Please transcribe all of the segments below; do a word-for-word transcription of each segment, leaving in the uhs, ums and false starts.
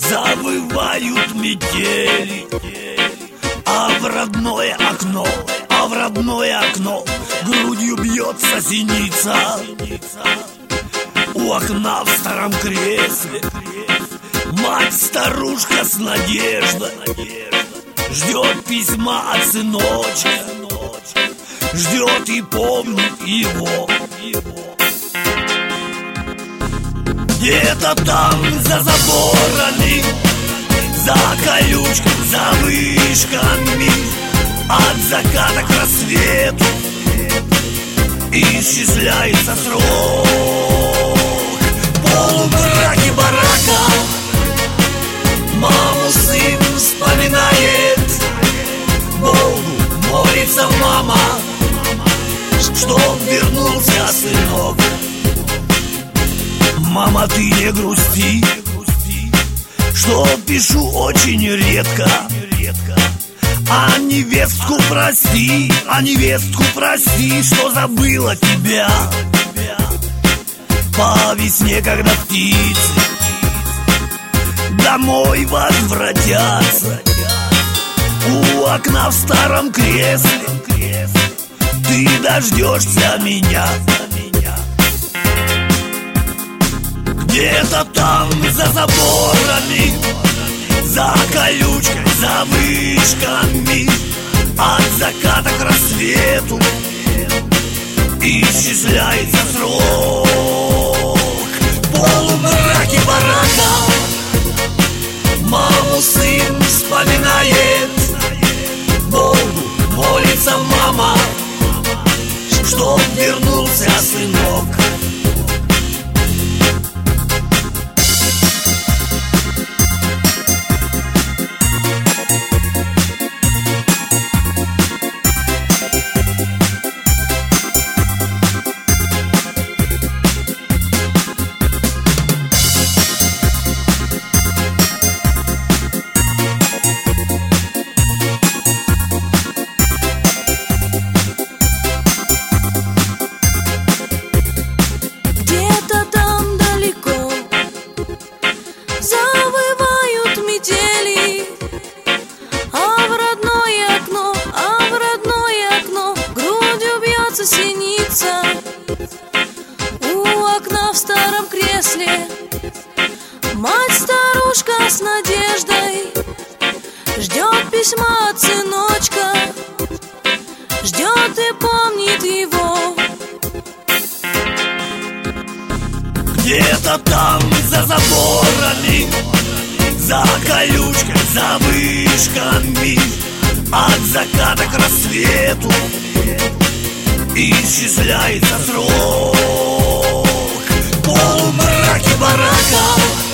завывают метели, а в родное окно, а в родное окно грудью бьется синица. У окна в старом кресле мать-старушка с надеждой ждет письма от сыночка, ждет и помнит его. Где-то там за заборами, за колючкой, за вышками, от заката к рассвету исчисляется срок. В полумраке барака маму сын вспоминает, Богу молится мама, чтоб вернулся сынок. Мама, ты не грусти, что пишу очень редко. А невестку прости, а невестку прости, что забыла тебя. По весне, когда птицы домой возвратятся, у окна в старом кресле ты дождешься меня. Где-то там за заборами, за колючкой, за вышками, от заката к рассвету исчисляется срок. В полумраке барака маму сын вспоминает, Богу молится мама, чтоб вернулся сынок. Синица у окна в старом кресле, мать-старушка с надеждой ждет письма от сыночка, ждет и помнит его. Где-то там за заборами, за колючкой, за вышками, от заката к рассвету исчисляется срок. В полумраке барака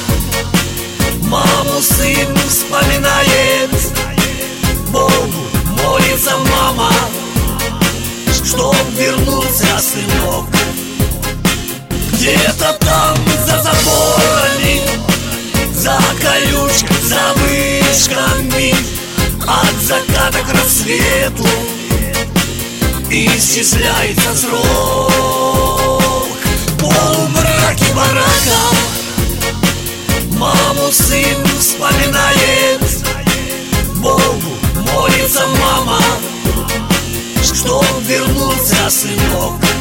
маму сын вспоминает, Богу молится мама, чтоб вернулся сынок. Где-то там за заборами, за колючкой, за вышками, от заката к рассвету исчисляется срок. В полумраке барака маму сын вспоминает, Богу молится мама, чтоб вернулся сынок.